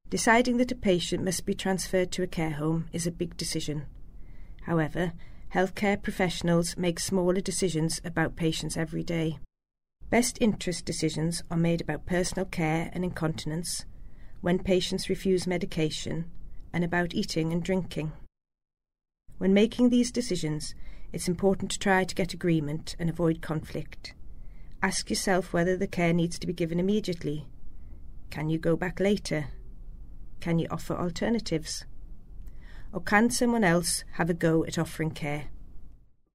Deciding that a patient must be transferred to a care home is a big decision. However, healthcare professionals make smaller decisions about patients every day. Best interest decisions are made about personal care and incontinence, when patients refuse medication, and about eating and drinking. When making these decisions, it's important to try to get agreement and avoid conflict. Ask yourself whether the care needs to be given immediately. Can you go back later? Can you offer alternatives? Or can someone else have a go at offering care?